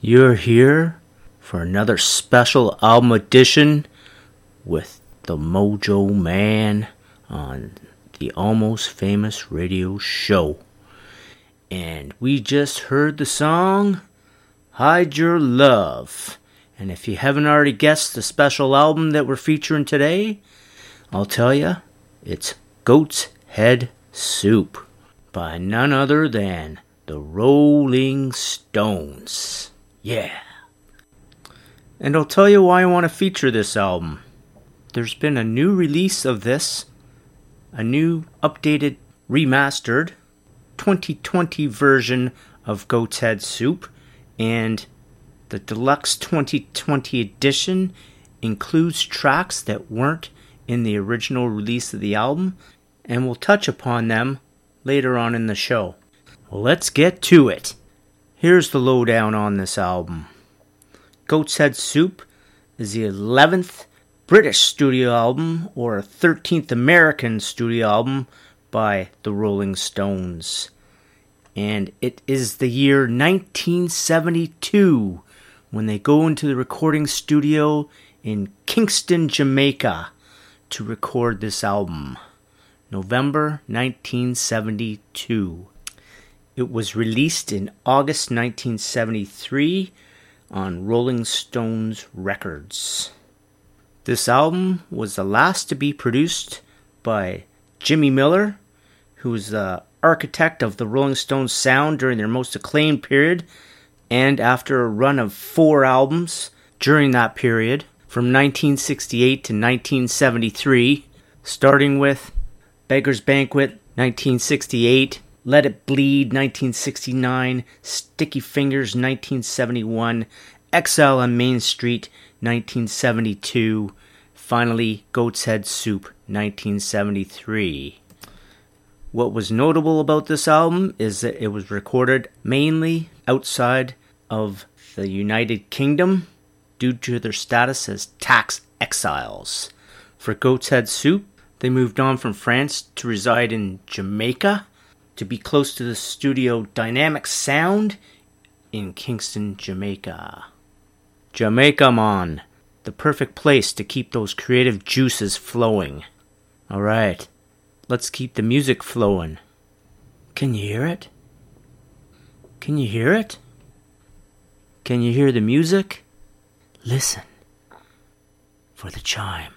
You're here for another special album edition with the Mojo Man on the Almost Famous Radio Show. And we just heard the song Hide Your Love. And if you haven't already guessed the special album that we're featuring today, I'll tell you, it's Goat's Head Soup by none other than the Rolling Stones. Yeah. And I'll tell you why I want to feature this album. There's been a new release of this, a new updated, remastered 2020 version of Goat's Head Soup, and the deluxe 2020 edition includes tracks that weren't in the original release of the album, and we'll touch upon them later on in the show. Well, let's get to it. Here's the lowdown on this album. Goat's Head Soup is the 11th British studio album or 13th American studio album by the Rolling Stones. And it is the year 1972 when they go into the recording studio in Kingston, Jamaica to record this album. November 1972. It was released in August 1973 on Rolling Stones Records. This album was the last to be produced by Jimmy Miller, who was the architect of the Rolling Stones sound during their most acclaimed period, and after a run of 4 albums during that period, from 1968 to 1973, starting with Beggar's Banquet, 1968, Let It Bleed, 1969, Sticky Fingers, 1971, Exile on Main Street, 1972, finally Goat's Head Soup, 1973. What was notable about this album is that it was recorded mainly outside of the United Kingdom due to their status as tax exiles. For Goat's Head Soup, they moved on from France to reside in Jamaica to be close to the studio Dynamic Sound in Kingston, Jamaica. Jamaica, man, the perfect place to keep those creative juices flowing. Alright, let's keep the music flowing. Can you hear it? Can you hear it? Can you hear the music? Listen for the chime.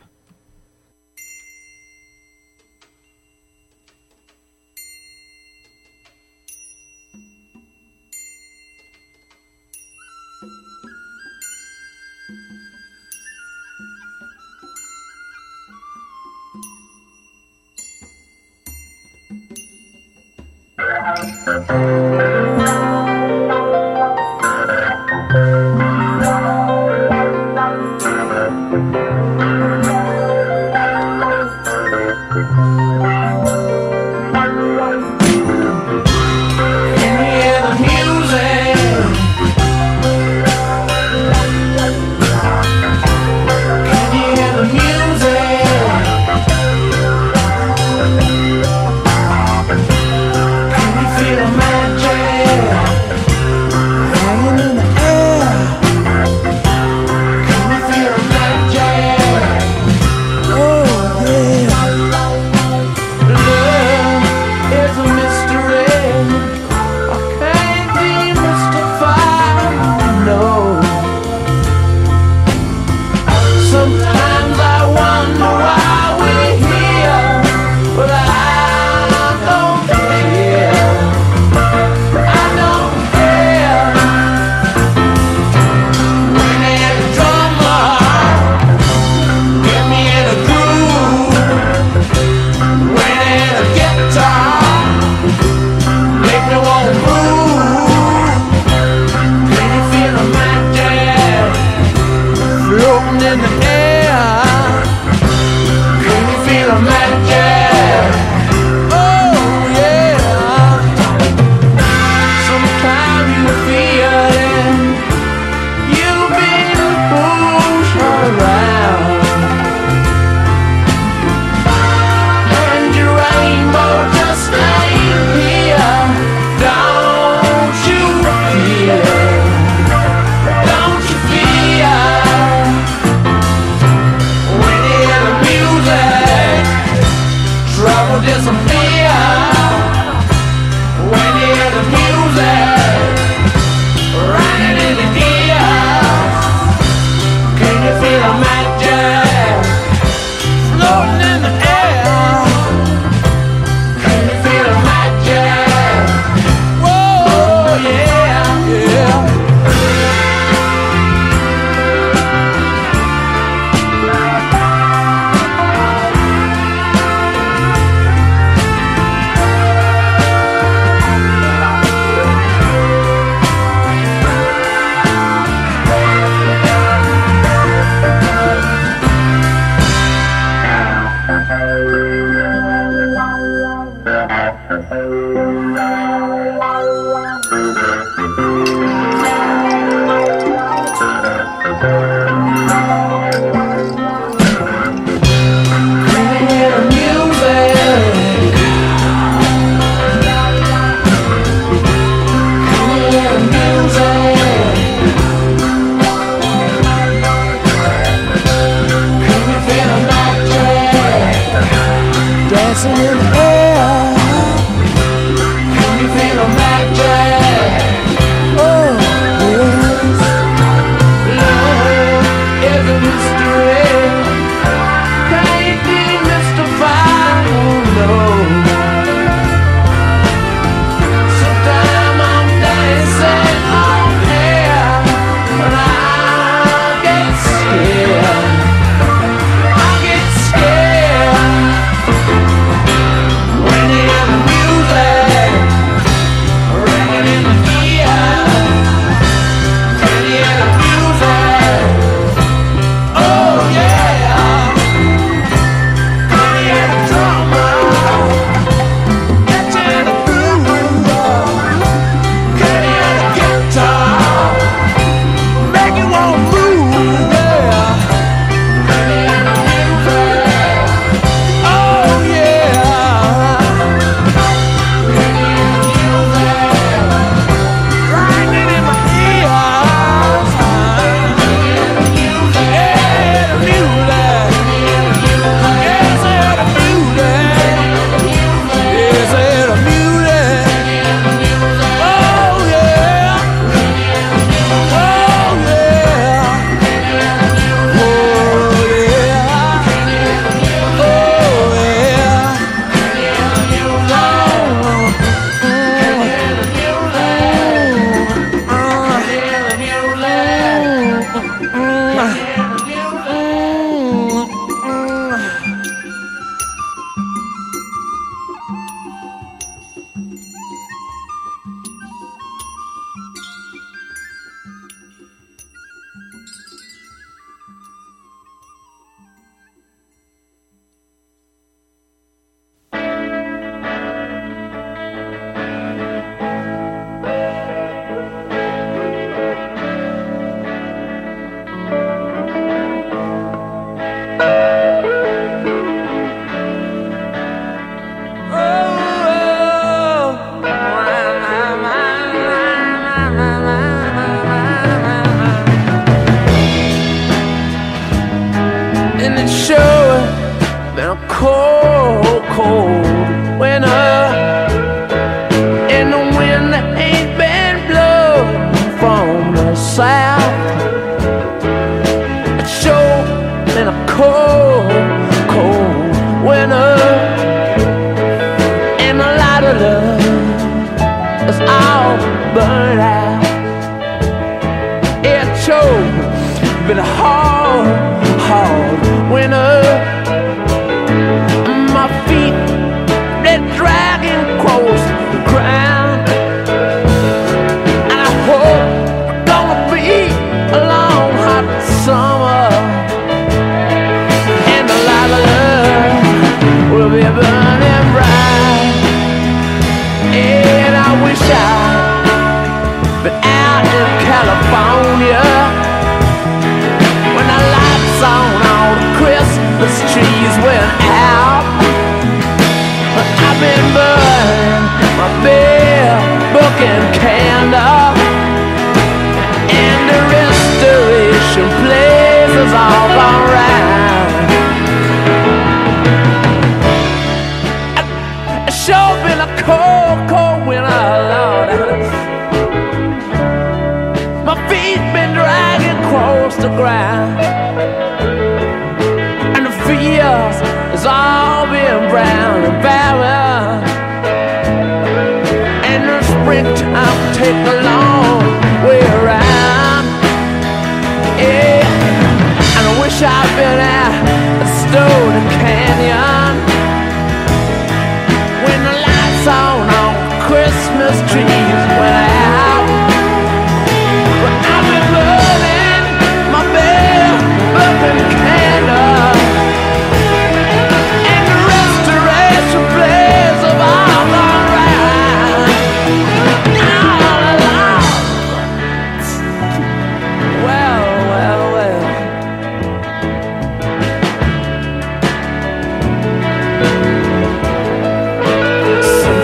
And the restoration plays of all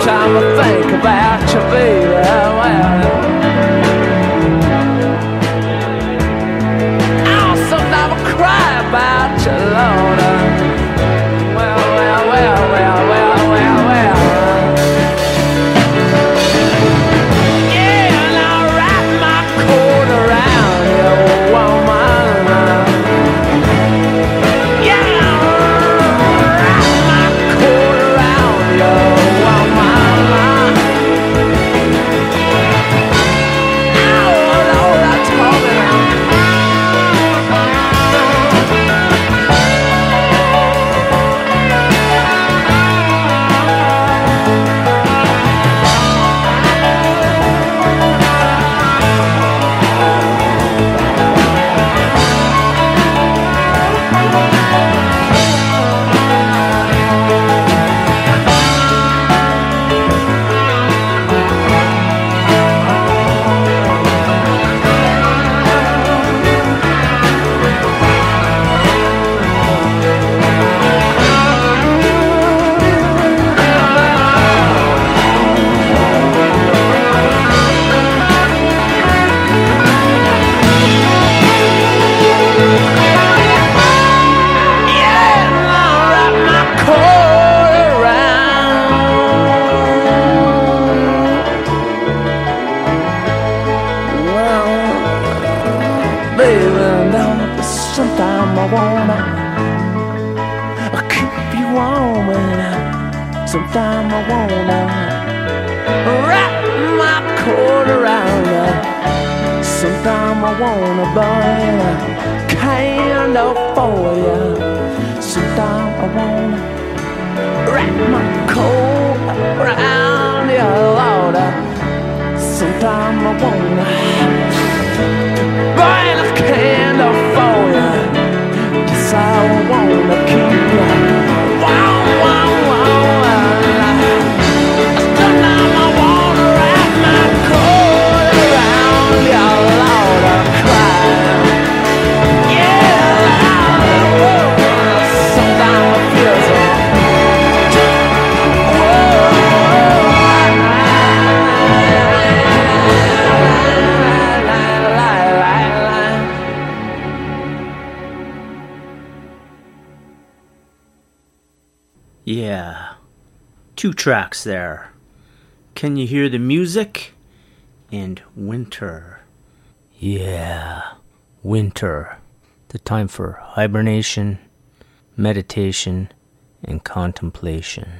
Sometimes I think about you, baby. Oh, sometimes I cry about you, Lord. Well. Yeah, and I'll wrap my coat around you, woman. Yeah, I'll wrap my coat around you, woman. Oh, Lord, I told you. Sometimes I wanna keep you warm, and sometimes I wanna wrap my coat around you. Sometimes I wanna burn a candle for you. Sometimes I wanna wrap my coat around you, Lord. Sometimes I wanna burn a candle for you. Yes, I wanna keep you. Wow. Sometimes I wanna wrap my coat around you, Lord. I'm crying. Yeah, sometimes I feel so. Yeah, 2 tracks there. Can you hear the music? And winter. Yeah, winter. The time for hibernation, meditation, and contemplation.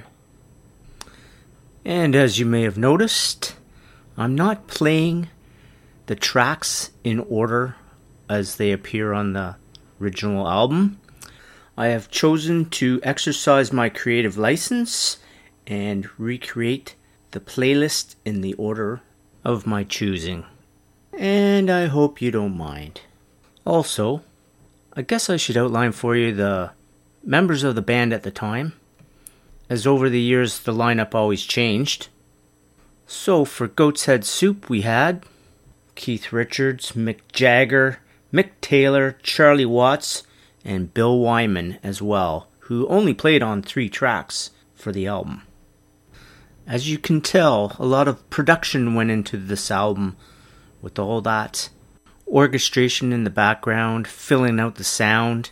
And as you may have noticed, I'm not playing the tracks in order as they appear on the original album. I have chosen to exercise my creative license and recreate the playlist in the order of my choosing. And I hope you don't mind. Also, I guess I should outline for you the members of the band at the time, as over the years the lineup always changed. So for Goat's Head Soup we had Keith Richards, Mick Jagger, Mick Taylor, Charlie Watts, and Bill Wyman as well, who only played on 3 tracks for the album. As you can tell, a lot of production went into this album with all that orchestration in the background, filling out the sound.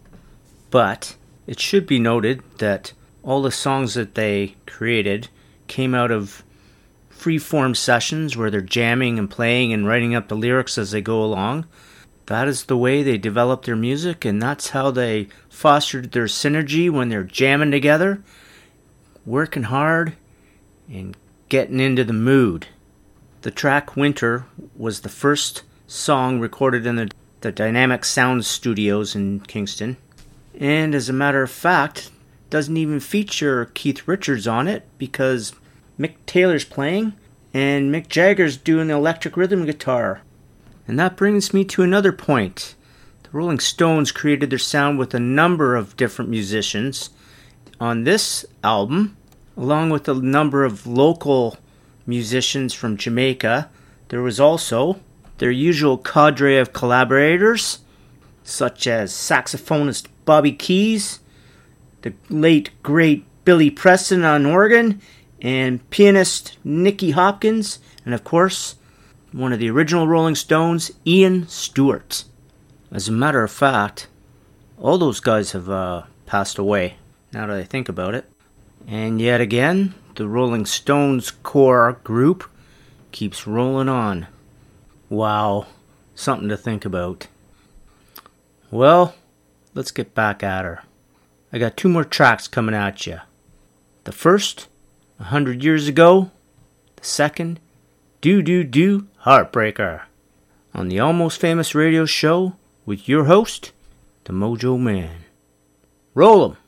But it should be noted that all the songs that they created came out of free-form sessions where they're jamming and playing and writing up the lyrics as they go along. That is the way they developed their music, and that's how they fostered their synergy when they're jamming together, working hard, and getting into the mood. The track Winter was the first song recorded in the Dynamic Sound Studios in Kingston, and as a matter of fact, doesn't even feature Keith Richards on it because Mick Taylor's playing, and Mick Jagger's doing the electric rhythm guitar. And that brings me to another point. The Rolling Stones created their sound with a number of different musicians on this album, along with a number of local musicians from Jamaica. There was also their usual cadre of collaborators, such as saxophonist Bobby Keys, the late great Billy Preston on organ, and pianist Nicky Hopkins, and of course, one of the original Rolling Stones, Ian Stewart. As a matter of fact, all those guys have passed away, now that I think about it. And yet again, the Rolling Stones core group keeps rolling on. Wow, something to think about. Well, let's get back at her. I got 2 more tracks coming at you. The first, 100 Years Ago. The second, Do Do Do Heartbreaker. On the Almost Famous Radio Show with your host, the Mojo Man. Roll 'em.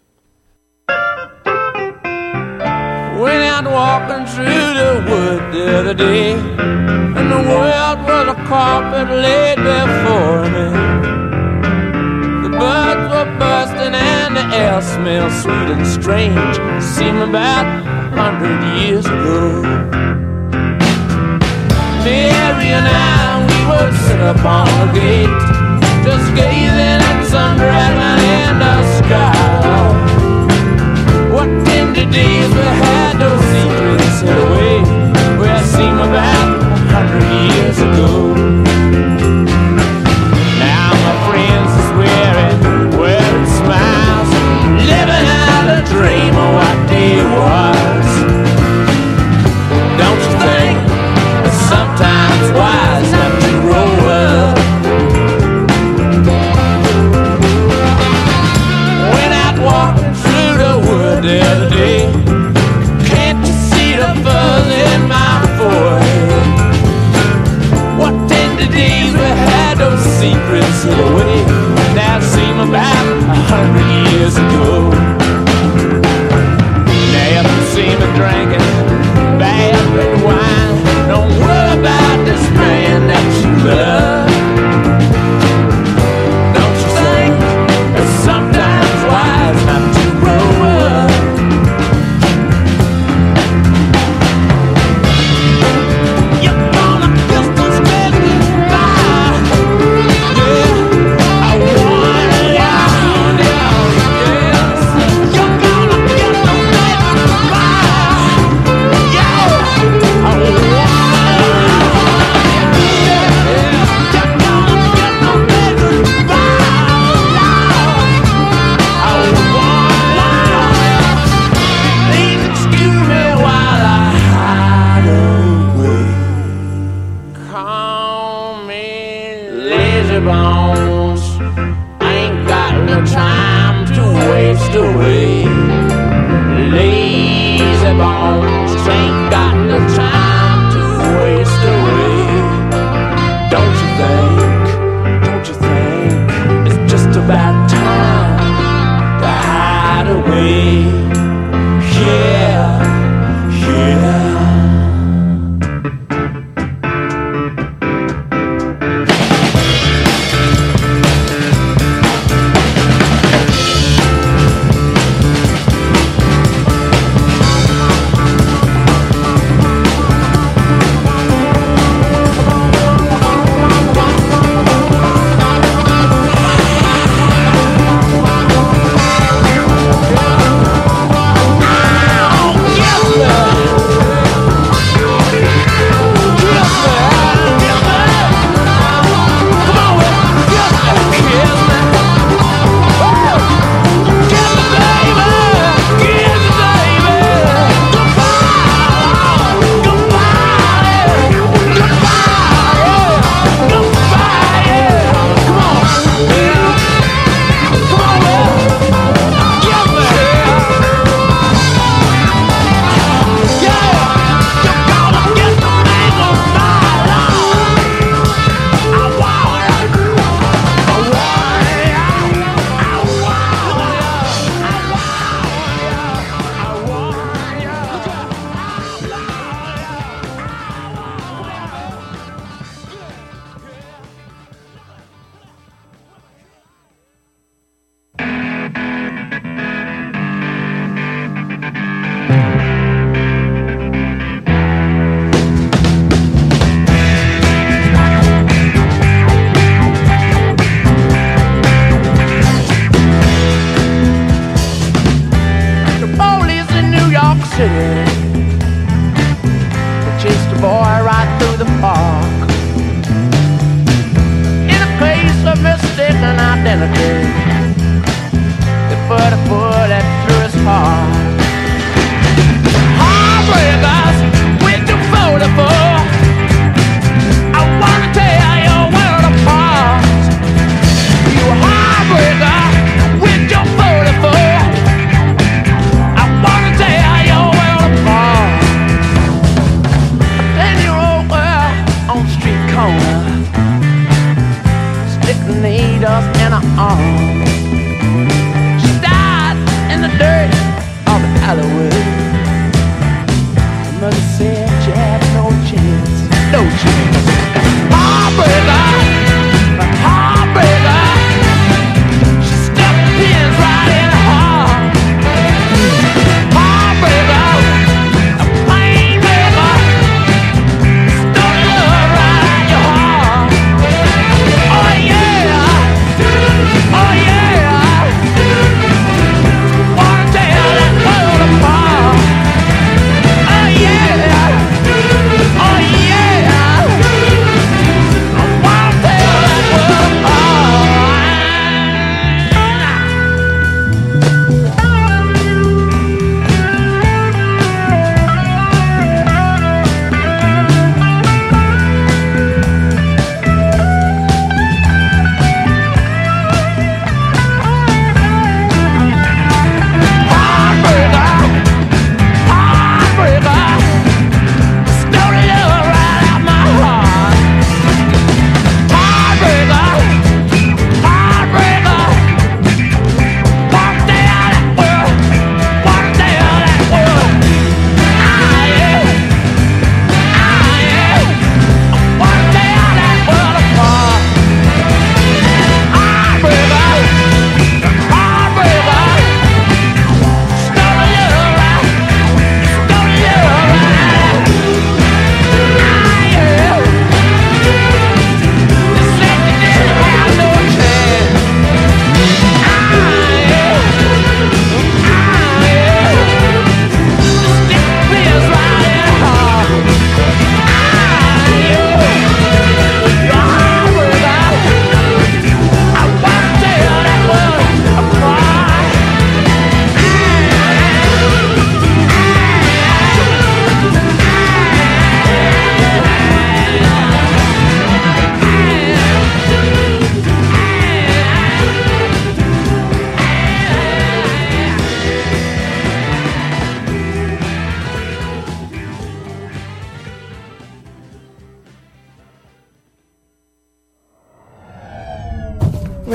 Went out walking through the wood the other day, and the world was a carpet laid before me. The birds were bursting and the air smelled sweet and strange. Seemed about 100 years ago. Mary and I, we would sit upon the gate, just gazing at some dragon in the sky. What tender days we had, those secrets hid away, where it seemed about 100 years ago. Now my friends is wearing smiles, living out a dream of what day was. Don't you think it's sometimes wise not to grow up? Went out walking through the wood the other day. Can't you see the fuzz in my forehead? What tender days we had, those secrets hid away. Now it seemed about 100 years ago. Now if you see me drinking bad red wine, don't worry about this man that you love. Don't you think it's sometimes wise not to grow up? You're gonna kiss those baby goodbye. Yeah, I want it out, yes. You're gonna kiss those baby goodbye. Yeah, I want it out, yeah. You're gonna kiss those baby goodbye. I want it out. Please excuse me while I hide away. Call me lazy bones. Ain't got no time to waste away. Lazy bones. Ain't got no time to waste away. Don't you think it's just about time to hide away? Yeah, yeah.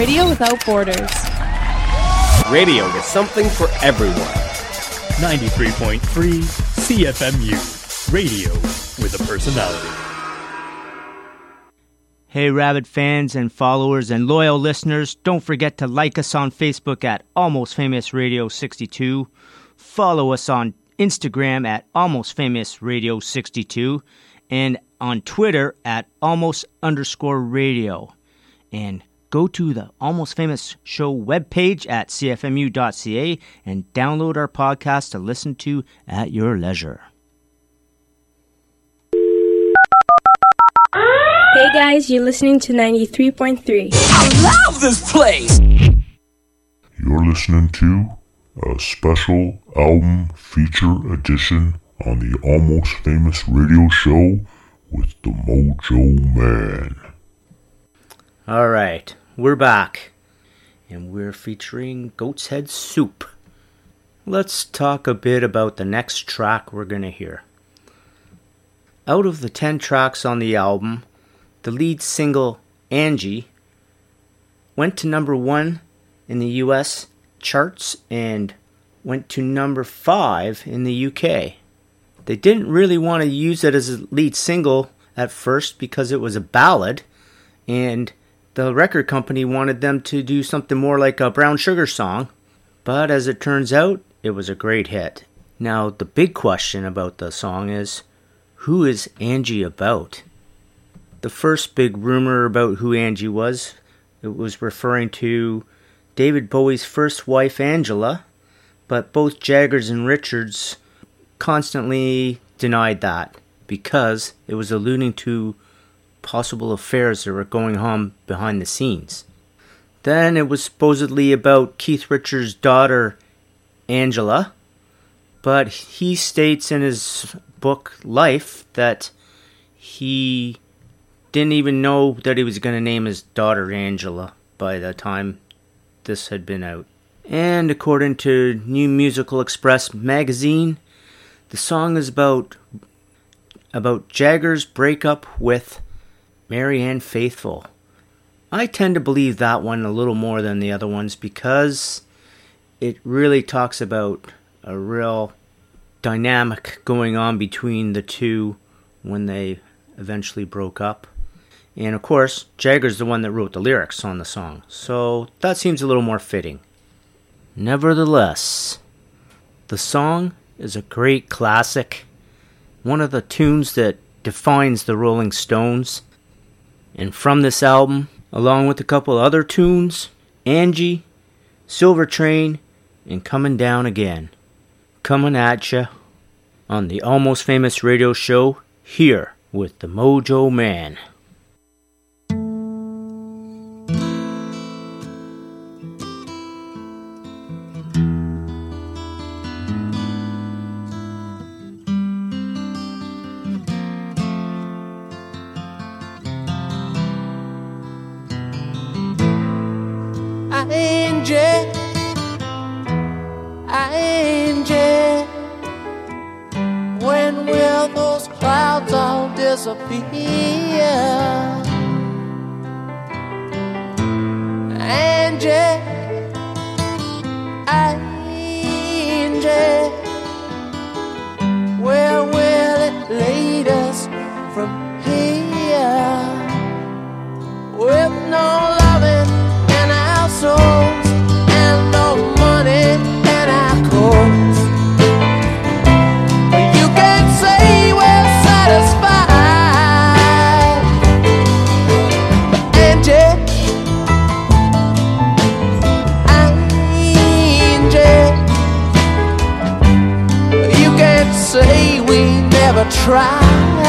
Radio without borders. Radio with something for everyone. 93.3 CFMU. Radio with a personality. Hey, Rabbit fans and followers and loyal listeners, don't forget to like us on Facebook at Almost Famous Radio 62. Follow us on Instagram at Almost Famous Radio 62 and on Twitter at Almost_Radio. And go to the Almost Famous Show webpage at cfmu.ca and download our podcast to listen to at your leisure. Hey guys, you're listening to 93.3. I love this place! You're listening to a special album feature edition on the Almost Famous Radio Show with the Mojo Man. Alright, we're back, and we're featuring Goat's Head Soup. Let's talk a bit about the next track we're going to hear. Out of the 10 tracks on the album, the lead single, Angie, went to number 1 in the US charts and went to number 5 in the UK. They didn't really want to use it as a lead single at first because it was a ballad, and the record company wanted them to do something more like a Brown Sugar song, but as it turns out, it was a great hit. Now, the big question about the song is, who is Angie about? The first big rumor about who Angie was, it was referring to David Bowie's first wife, Angela, but both Jaggers and Richards constantly denied that because it was alluding to possible affairs that were going on behind the scenes. Then it was supposedly about Keith Richards' daughter, Angela, but he states in his book Life that he didn't even know that he was going to name his daughter Angela by the time this had been out. And according to New Musical Express magazine, the song is about Jagger's breakup with Marianne Faithfull. I tend to believe that one a little more than the other ones because it really talks about a real dynamic going on between the two when they eventually broke up. And of course, Jagger's the one that wrote the lyrics on the song, so that seems a little more fitting. Nevertheless, the song is a great classic, one of the tunes that defines the Rolling Stones. And from this album, along with a couple other tunes, Angie, Silver Train, and Coming Down Again. Coming at ya on the Almost Famous Radio Show here with the Mojo Man. Angie, when will those clouds all disappear? Angie, where will it lead us from here? With no loving in our souls and no money in our coats, you can't say we're satisfied. Angie, you can't say we never tried.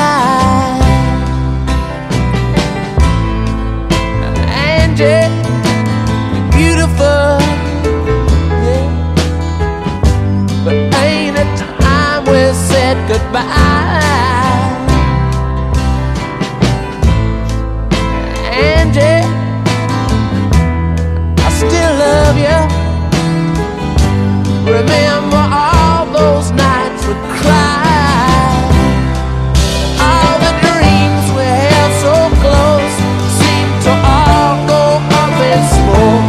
Angie, beautiful, yeah, but ain't it time we said goodbye? Angie, I still love you. Remember all those nights we cried. All the dreams we held so close seem to all go up in smoke.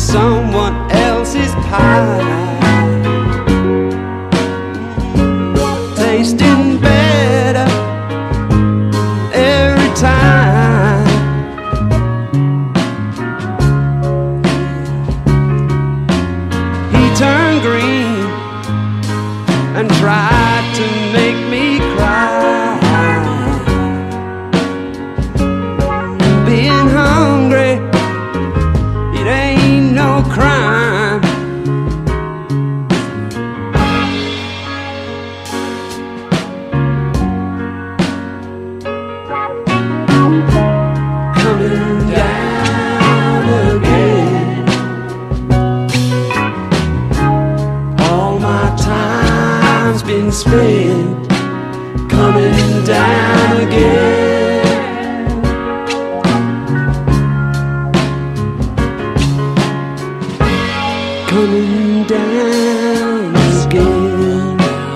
someone else's pie, tasting better every time. He turned green and tried to make me cry. Being hungry, it ain't no crime. Coming down again. All my time's been spent coming down again. Coming down again,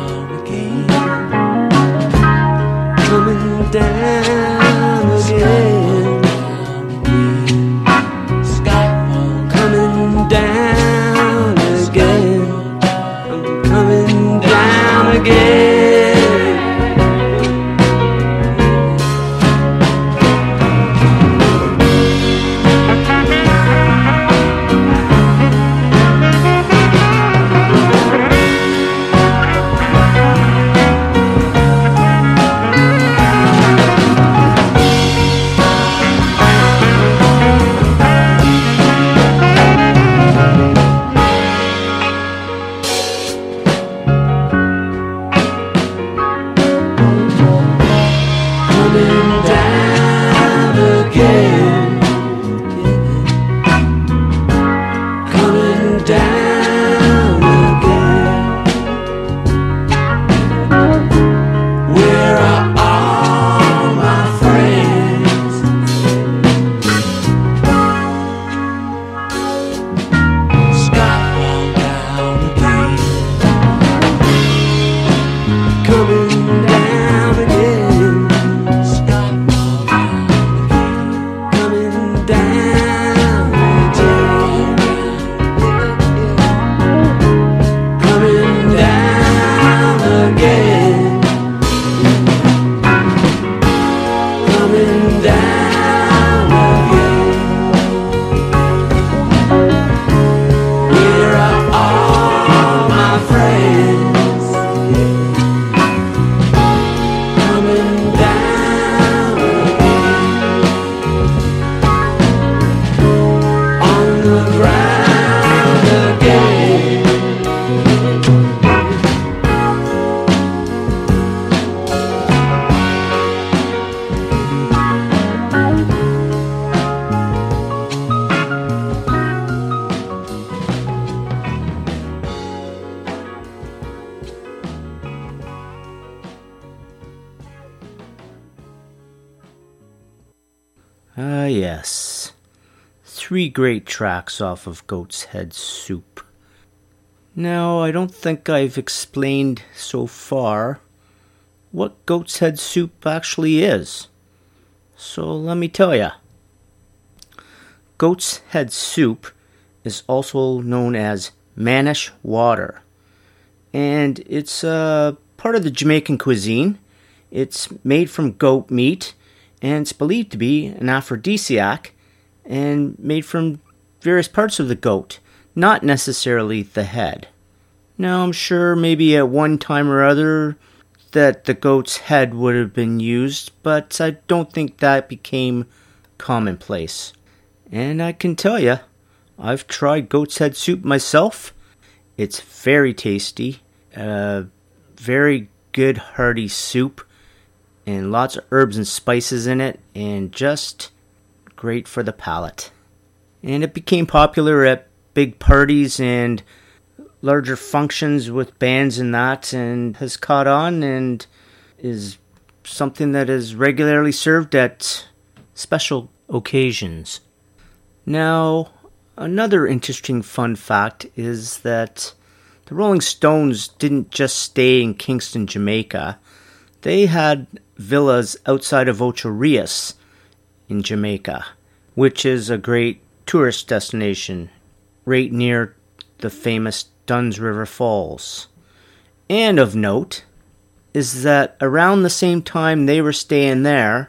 coming down again, coming down again, I'm coming down again. Coming down again, coming down again. Where are all my friends? Skyfall down again, coming down again. Yes. 3 great tracks off of Goat's Head Soup. Now, I don't think I've explained so far what Goat's Head Soup actually is. So let me tell ya. Goat's Head Soup is also known as Manish water. And it's part of the Jamaican cuisine. It's made from goat meat, and it's believed to be an aphrodisiac and made from various parts of the goat, not necessarily the head. Now, I'm sure maybe at one time or other that the goat's head would have been used, but I don't think that became commonplace. And I can tell you, I've tried goat's head soup myself. It's very tasty, very good hearty soup, and lots of herbs and spices in it, and just great for the palate. And it became popular at big parties and larger functions with bands and that, and has caught on and is something that is regularly served at special occasions. Now, another interesting fun fact is that the Rolling Stones didn't just stay in Kingston, Jamaica. They had villas outside of Ocho Rios in Jamaica, which is a great tourist destination right near the famous Dunn's River Falls. And of note is that around the same time they were staying there,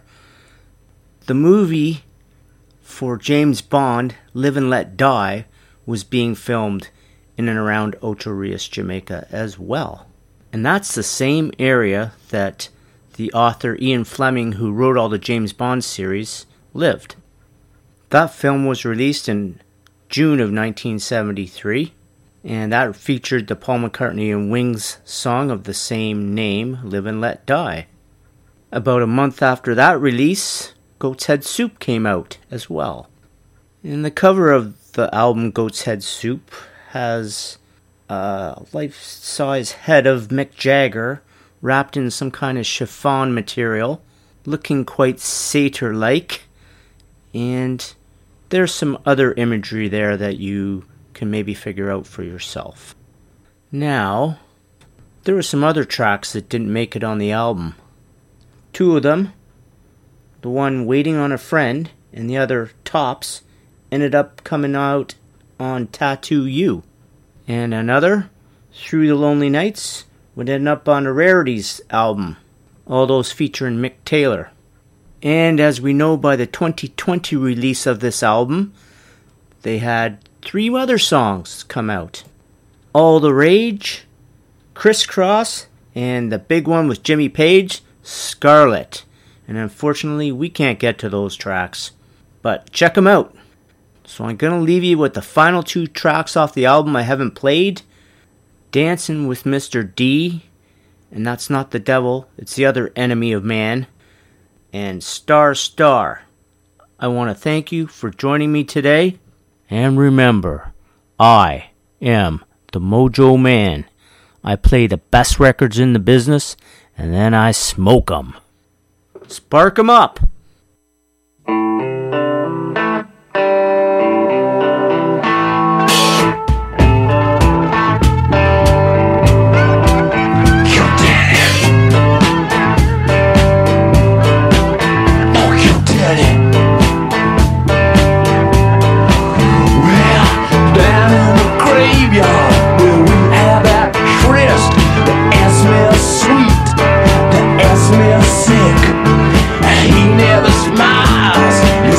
the movie for James Bond, Live and Let Die, was being filmed in and around Ocho Rios, Jamaica as well. And that's the same area that the author Ian Fleming, who wrote all the James Bond series, lived. That film was released in June of 1973, and that featured the Paul McCartney and Wings song of the same name, Live and Let Die. About a month after that release, Goat's Head Soup came out as well. And the cover of the album Goat's Head Soup has a life-size head of Mick Jagger wrapped in some kind of chiffon material, looking quite satyr-like. And there's some other imagery there that you can maybe figure out for yourself. Now, there were some other tracks that didn't make it on the album. Two of them, the one Waiting on a Friend and the other Tops, ended up coming out on Tattoo You. And another, Through the Lonely Nights, would end up on a Rarities album, all those featuring Mick Taylor. And as we know by the 2020 release of this album, they had 3 other songs come out. All the Rage, Crisscross, and the big one with Jimmy Page, Scarlet. And unfortunately, we can't get to those tracks. But check them out. So I'm going to leave you with the final 2 tracks off the album I haven't played. Dancing with Mr. D, and that's not the devil, it's the other enemy of man. And Star Star. I want to thank you for joining me today. And remember, I am the Mojo Man. I play the best records in the business, and then I smoke 'em. Spark 'em up! Sick. He never smiles.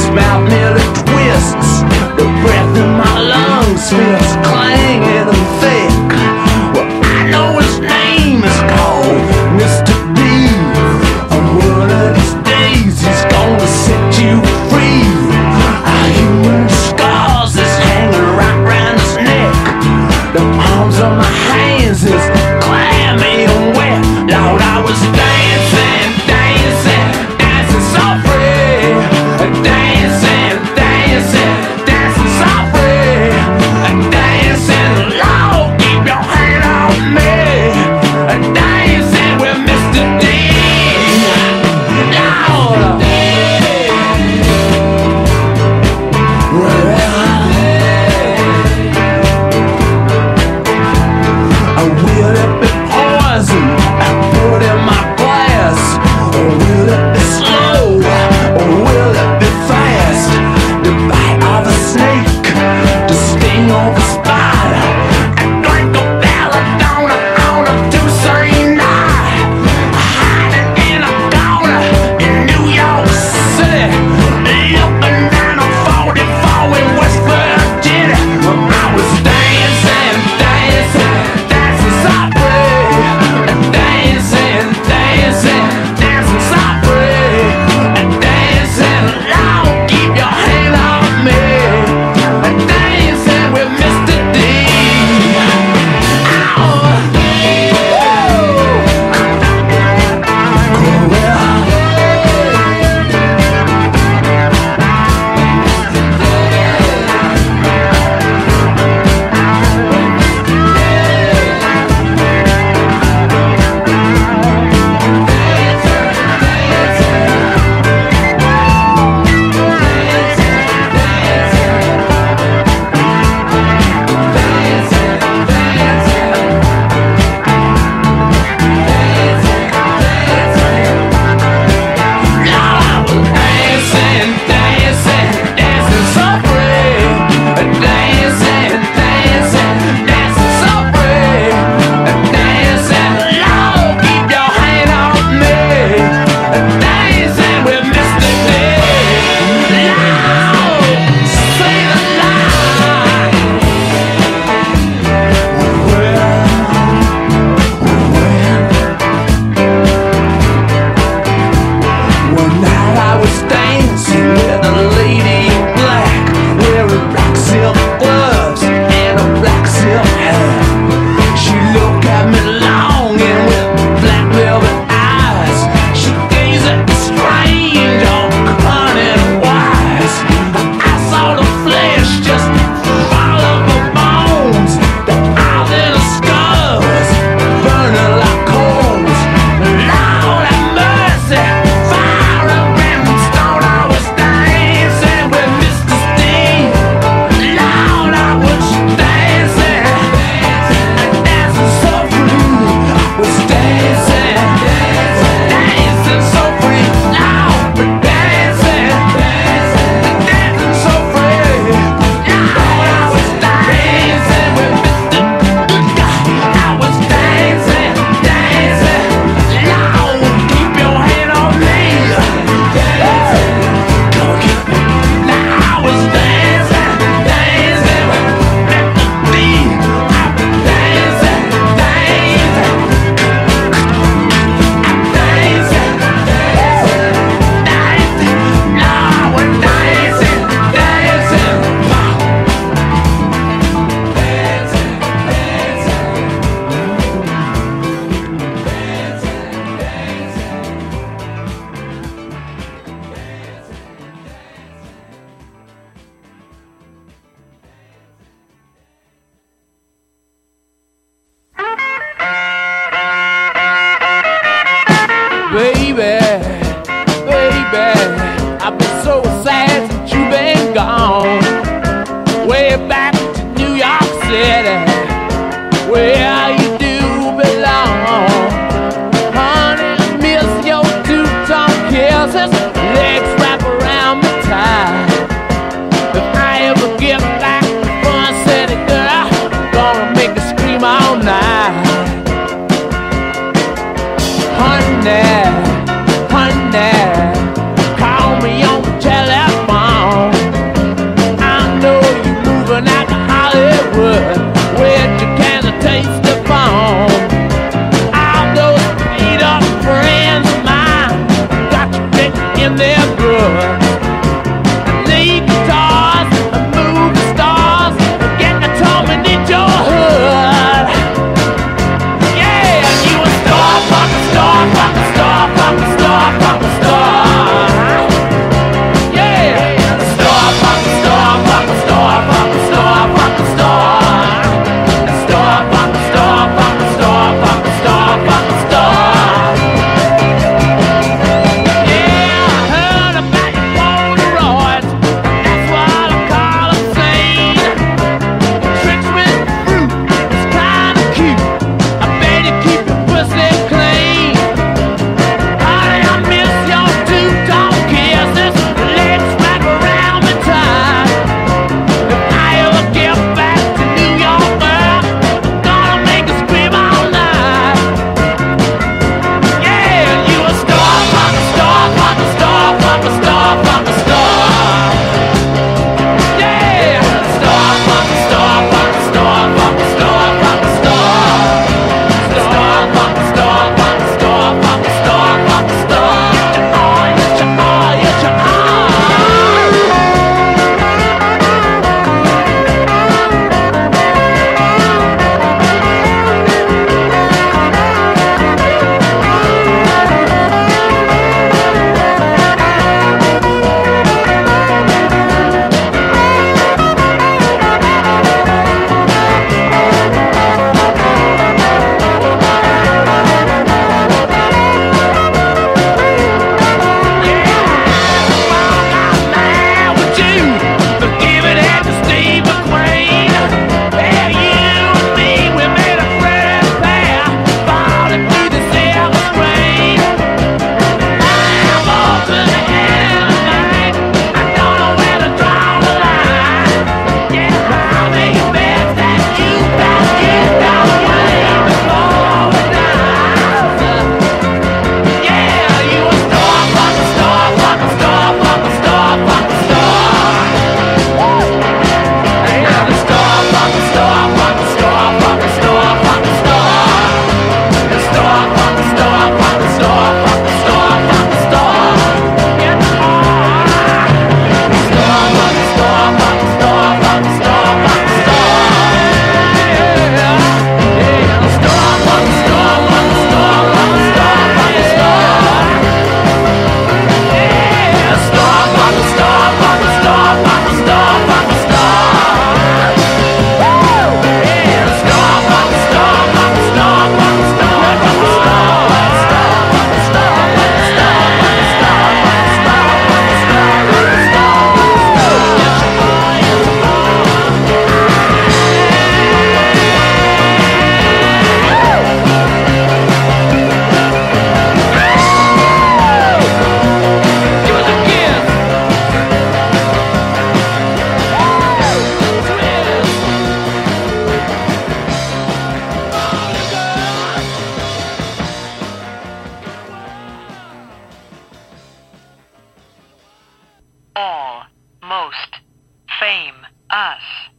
us.